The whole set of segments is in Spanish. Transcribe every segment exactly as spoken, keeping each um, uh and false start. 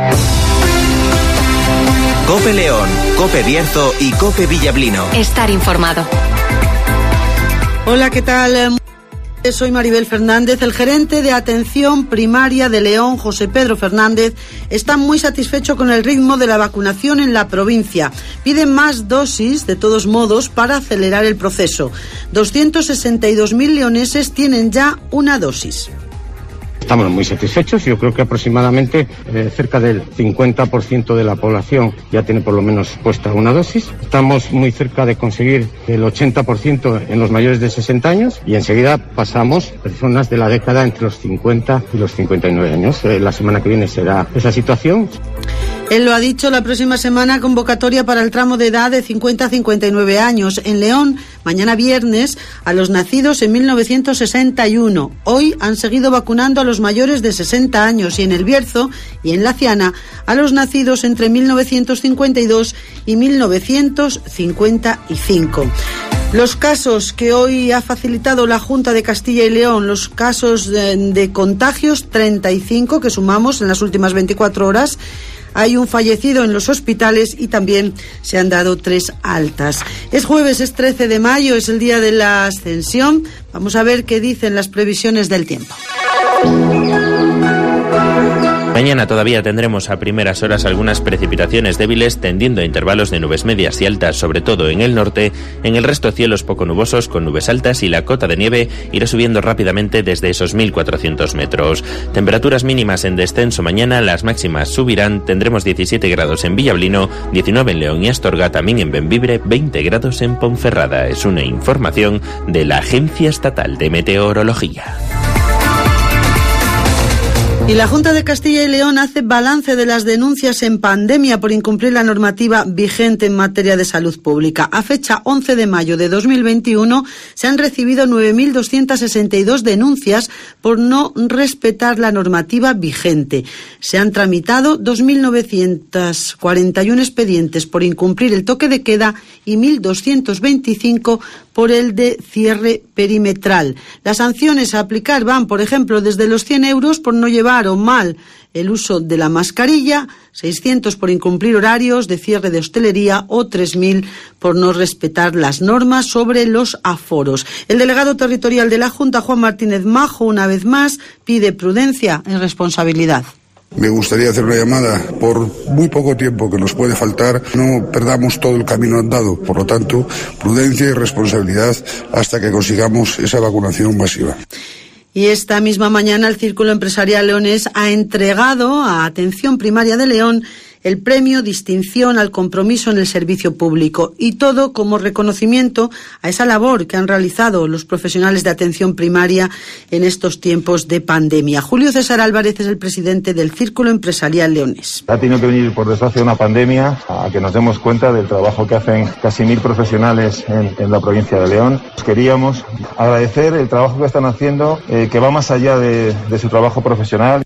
COPE León, COPE Bierzo y COPE Villablino. Estar informado. Hola, ¿qué tal? Soy Maribel Fernández. El gerente de atención primaria de León, José Pedro Fernández, está muy satisfecho con el ritmo de la vacunación en la provincia. Pide más dosis, de todos modos, para acelerar el proceso. doscientos sesenta y dos mil leoneses tienen ya una dosis. Estamos muy satisfechos. Yo creo que aproximadamente eh, cerca del cincuenta por ciento de la población ya tiene por lo menos puesta una dosis. Estamos muy cerca de conseguir el ochenta por ciento en los mayores de sesenta años y enseguida pasamos personas de la década entre los cincuenta y los cincuenta y nueve años. Eh, la semana que viene será esa situación. Él lo ha dicho, la próxima semana convocatoria para el tramo de edad de cincuenta a cincuenta y nueve años. En León, mañana viernes, a los nacidos en mil novecientos sesenta y uno. Hoy han seguido vacunando a los mayores de sesenta años y en el Bierzo y en La Ciana a los nacidos entre mil novecientos cincuenta y dos y mil novecientos cincuenta y cinco. Los casos que hoy ha facilitado la Junta de Castilla y León, los casos de, de contagios, treinta y cinco que sumamos en las últimas veinticuatro horas. Hay un fallecido en los hospitales y también se han dado tres altas. Es jueves, es trece de mayo, es el día de la Ascensión. Vamos a ver qué dicen las previsiones del tiempo. Mañana todavía tendremos a primeras horas algunas precipitaciones débiles tendiendo a intervalos de nubes medias y altas, sobre todo en el norte. En el resto cielos poco nubosos con nubes altas y la cota de nieve irá subiendo rápidamente desde esos mil cuatrocientos metros. Temperaturas mínimas en descenso mañana, las máximas subirán. Tendremos diecisiete grados en Villablino, diecinueve en León y Astorga, también en Bembibre, veinte grados en Ponferrada. Es una información de la Agencia Estatal de Meteorología. Y la Junta de Castilla y León hace balance de las denuncias en pandemia por incumplir la normativa vigente en materia de salud pública. A fecha once de mayo de dos mil veintiuno se han recibido nueve mil doscientas sesenta y dos denuncias por no respetar la normativa vigente. Se han tramitado dos mil novecientos cuarenta y uno expedientes por incumplir el toque de queda y mil doscientos veinticinco por el de cierre perimetral. Las sanciones a aplicar van, por ejemplo, desde los cien euros por no llevar o mal el uso de la mascarilla, seiscientos por incumplir horarios de cierre de hostelería o tres mil por no respetar las normas sobre los aforos. El delegado territorial de la Junta, Juan Martínez Majo, una vez más, pide prudencia y responsabilidad. Me gustaría hacer una llamada por muy poco tiempo que nos puede faltar. No perdamos todo el camino andado. Por lo tanto, prudencia y responsabilidad hasta que consigamos esa vacunación masiva. Y esta misma mañana el Círculo Empresarial Leonés ha entregado a Atención Primaria de León el premio Distinción al Compromiso en el Servicio Público, y todo como reconocimiento a esa labor que han realizado los profesionales de atención primaria en estos tiempos de pandemia. Julio César Álvarez es el presidente del Círculo Empresarial Leonés. Ha tenido que venir, por desgracia, una pandemia a que nos demos cuenta del trabajo que hacen casi mil profesionales en, en la provincia de León. Queríamos agradecer el trabajo que están haciendo, eh, que va más allá de, de su trabajo profesional.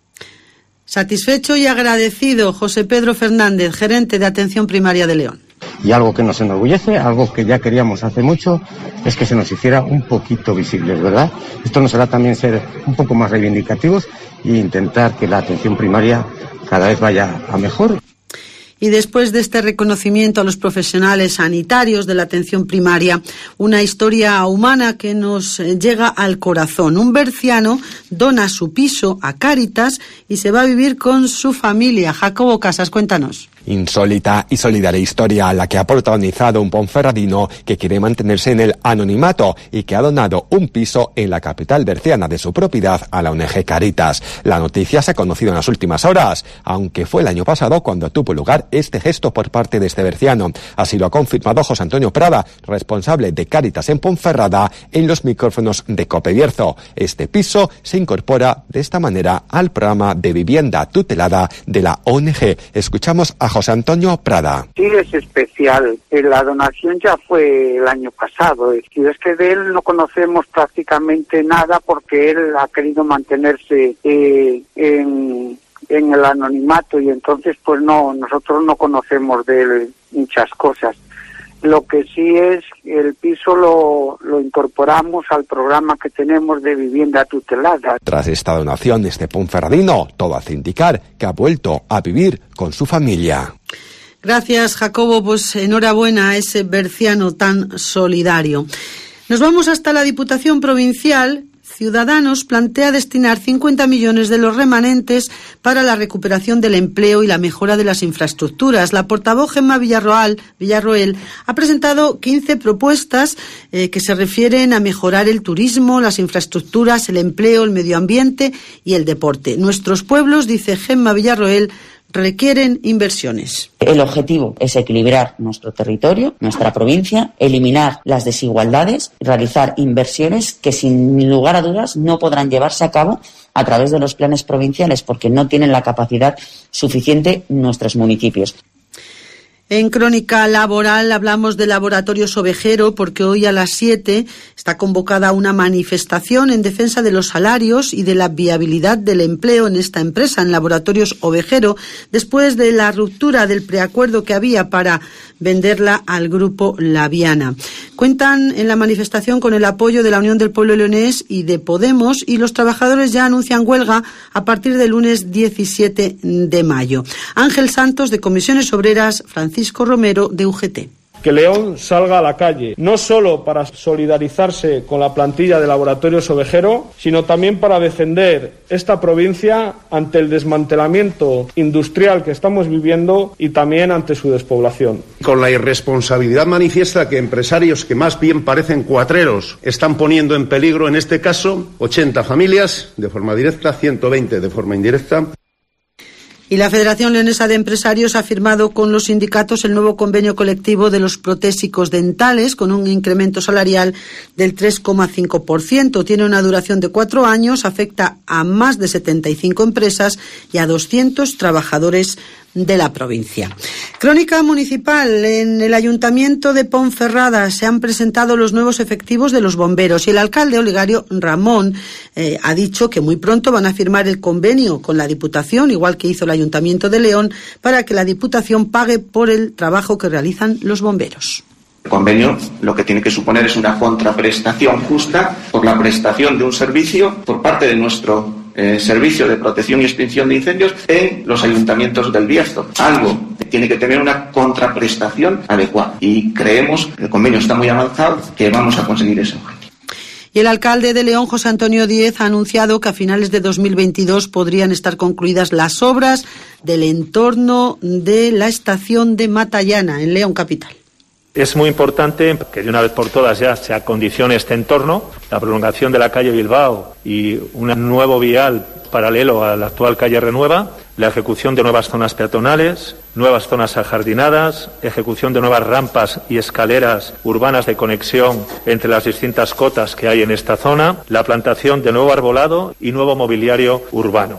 Satisfecho y agradecido José Pedro Fernández, gerente de Atención Primaria de León. Y algo que nos enorgullece, algo que ya queríamos hace mucho, es que se nos hiciera un poquito visibles, ¿verdad? Esto nos hará también ser un poco más reivindicativos e intentar que la atención primaria cada vez vaya a mejor. Y después de este reconocimiento a los profesionales sanitarios de la atención primaria, una historia humana que nos llega al corazón. Un berciano dona su piso a Cáritas y se va a vivir con su familia. Jacobo Casas, cuéntanos. Insólita y solidaria historia la que ha protagonizado un ponferradino que quiere mantenerse en el anonimato y que ha donado un piso en la capital berciana de su propiedad a la O N G Cáritas. La noticia se ha conocido en las últimas horas, aunque fue el año pasado cuando tuvo lugar este gesto por parte de este berciano. Así lo ha confirmado José Antonio Prada, responsable de Cáritas en Ponferrada, en los micrófonos de COPE Bierzo. Este piso se incorpora de esta manera al programa de vivienda tutelada de la O N G. Escuchamos a José Antonio Prada. Sí, es especial. La donación ya fue el año pasado. Es decir, es que de él no conocemos prácticamente nada porque él ha querido mantenerse eh, en, en el anonimato y entonces pues no, nosotros no conocemos de él muchas cosas. Lo que sí es, el piso lo, lo incorporamos al programa que tenemos de vivienda tutelada. Tras esta donación, este ponferradino, todo hace indicar que ha vuelto a vivir con su familia. Gracias, Jacobo. Pues enhorabuena a ese berciano tan solidario. Nos vamos hasta la Diputación Provincial. Ciudadanos plantea destinar cincuenta millones de los remanentes para la recuperación del empleo y la mejora de las infraestructuras. La portavoz Gemma Villarroel, Villarroel ha presentado quince propuestas eh, que se refieren a mejorar el turismo, las infraestructuras, el empleo, el medio ambiente y el deporte. Nuestros pueblos, dice Gemma Villarroel, requieren inversiones. El objetivo es equilibrar nuestro territorio, nuestra provincia, eliminar las desigualdades, realizar inversiones que sin lugar a dudas no podrán llevarse a cabo a través de los planes provinciales porque no tienen la capacidad suficiente nuestros municipios. En Crónica Laboral hablamos de Laboratorios Ovejero porque hoy a las siete está convocada una manifestación en defensa de los salarios y de la viabilidad del empleo en esta empresa, en Laboratorios Ovejero, después de la ruptura del preacuerdo que había para venderla al grupo Laviana. Cuentan en la manifestación con el apoyo de la Unión del Pueblo Leonés y de Podemos, y los trabajadores ya anuncian huelga a partir del lunes diecisiete de mayo. Ángel Santos, de Comisiones Obreras, Francisco Romero, de U G T. Que León salga a la calle, no solo para solidarizarse con la plantilla de Laboratorios Ovejero, sino también para defender esta provincia ante el desmantelamiento industrial que estamos viviendo y también ante su despoblación. Con la irresponsabilidad manifiesta que empresarios que más bien parecen cuatreros están poniendo en peligro, en este caso, ochenta familias de forma directa, ciento veinte de forma indirecta. Y la Federación Leonesa de Empresarios ha firmado con los sindicatos el nuevo convenio colectivo de los protésicos dentales con un incremento salarial del tres coma cinco por ciento. Tiene una duración de cuatro años, afecta a más de setenta y cinco empresas y a doscientos trabajadores de la provincia. Crónica municipal. En el Ayuntamiento de Ponferrada se han presentado los nuevos efectivos de los bomberos y el alcalde Olegario Ramón eh, ha dicho que muy pronto van a firmar el convenio con la Diputación, igual que hizo el Ayuntamiento de León, para que la Diputación pague por el trabajo que realizan los bomberos. El convenio lo que tiene que suponer es una contraprestación justa por la prestación de un servicio por parte de nuestro Eh, servicio de protección y extinción de incendios en los ayuntamientos del Bierzo. Algo que tiene que tener una contraprestación adecuada y creemos que el convenio está muy avanzado, que vamos a conseguir ese objetivo. Y el alcalde de León, José Antonio Díez, ha anunciado que a finales de dos mil veintidós podrían estar concluidas las obras del entorno de la estación de Matallana, en León capital. Es muy importante que de una vez por todas ya se acondicione este entorno, la prolongación de la calle Bilbao y un nuevo vial paralelo a la actual calle Renueva, la ejecución de nuevas zonas peatonales, nuevas zonas ajardinadas, ejecución de nuevas rampas y escaleras urbanas de conexión entre las distintas cotas que hay en esta zona, la plantación de nuevo arbolado y nuevo mobiliario urbano.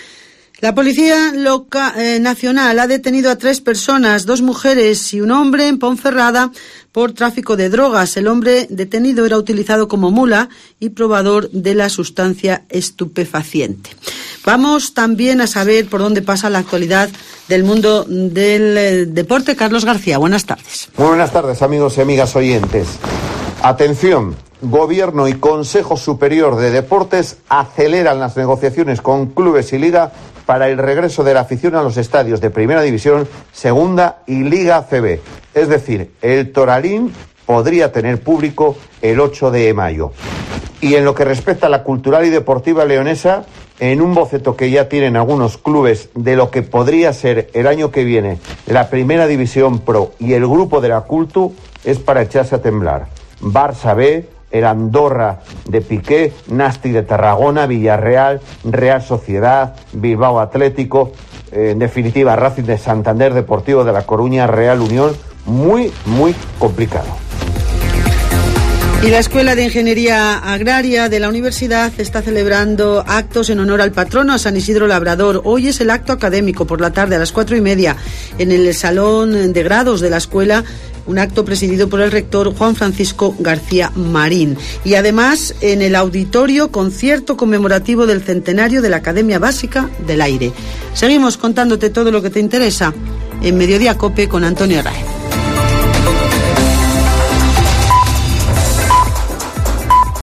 La Policía loca, eh, Nacional ha detenido a tres personas, dos mujeres y un hombre en Ponferrada por tráfico de drogas. El hombre detenido era utilizado como mula y probador de la sustancia estupefaciente. Vamos también a saber por dónde pasa la actualidad del mundo del eh, deporte. Carlos García, buenas tardes. Muy buenas tardes, amigos y amigas oyentes. Atención. Gobierno y Consejo Superior de Deportes aceleran las negociaciones con clubes y liga para el regreso de la afición a los estadios de Primera División, Segunda y Liga A C B. Es decir, el Toralín podría tener público el ocho de mayo. Y en lo que respecta a la cultural y deportiva leonesa, en un boceto que ya tienen algunos clubes de lo que podría ser el año que viene la Primera División Pro y el grupo de la Cultu, es para echarse a temblar. Barça B, el Andorra de Piqué, Nasti de Tarragona, Villarreal, Real Sociedad, Bilbao Atlético, eh, en definitiva Racing de Santander, Deportivo de La Coruña, Real Unión, muy, muy complicado. Y la Escuela de Ingeniería Agraria de la Universidad está celebrando actos en honor al patrono, a San Isidro Labrador. Hoy es el acto académico por la tarde a las cuatro y media en el Salón de Grados de la escuela, un acto presidido por el rector Juan Francisco García Marín. Y además en el auditorio, concierto conmemorativo del centenario de la Academia Básica del Aire. Seguimos contándote todo lo que te interesa en Mediodía Cope con Antonio Raez.